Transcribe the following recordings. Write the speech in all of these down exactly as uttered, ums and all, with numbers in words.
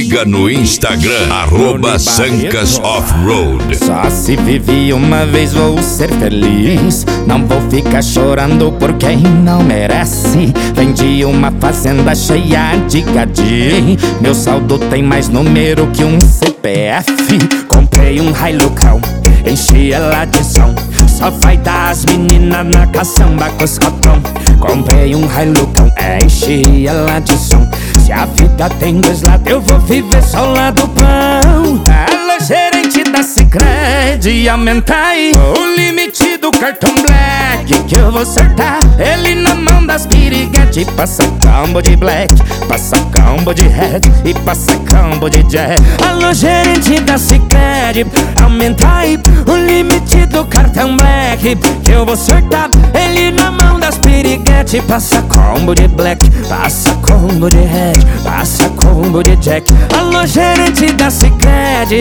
siga no Instagram, arroba Sancas Offroad. Só se vive uma vez, vou ser feliz. Não vou ficar chorando por quem não merece. Vendi uma fazenda cheia de gadi. Meu saldo tem mais número que um C P F. Comprei um Hilucão, enchi ela de som. Só vai dar as meninas na caçamba com os cotão. Comprei um Hilucão, enchi ela de som. Se a vida tem dois lados, eu vou viver só o lado bom. Alô, gerente da Sicredi, aumenta aí o limite do cartão Black, que eu vou acertar ele na mão das piriguete. Passa combo de Black, passa combo de Red e passa combo de Jack. Alô, gerente da Sicredi, aumenta aí o limite do cartão Black, que eu vou acertar ele na mão das piriguete. Passa combo de Black, passa combo de Red, passa combo de Jack. Alô, gerente da Sicredi,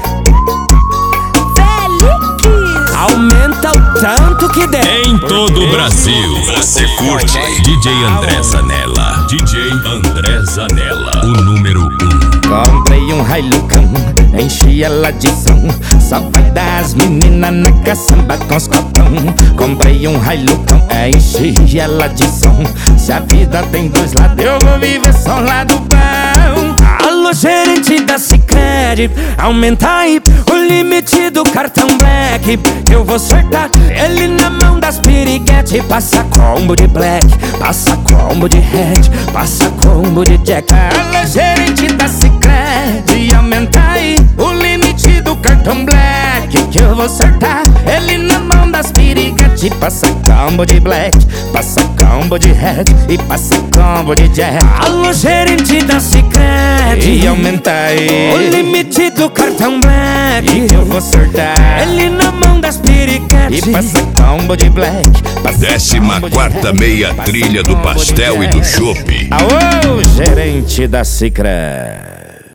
aumenta o tanto que der. Em todo o Brasil, você curte D J André Zanella. D J André Zanella, o número um. Comprei um Hilucão, enchi ela de som. Só vai dar as meninas na caçamba com os copão. Comprei um Hilucão, enchi ela de som. Se a vida tem dois lados, eu vou viver só o lado bom. Alô, gerente da Sicredi, aumenta aí o limite do cartão Black, que eu vou acertar ele na mão das piriguete. Passa combo de Black, passa combo de Red, passa combo de Jack. Alô, gerente da Sicredi, aumenta aí o limite do cartão Black, que eu vou acertar ele na mão das piriguete. Passa combo de Black, passa combo de Red e passa combo de Jack. Alô, gerente da Sicredi, aumenta aí o limite do cartão Black, que eu vou acertar ele na mão das piriguete. E passa combo de Black, Décima quarta meia trilha do pastel e do chopp. Aô, gerente da Sicredi.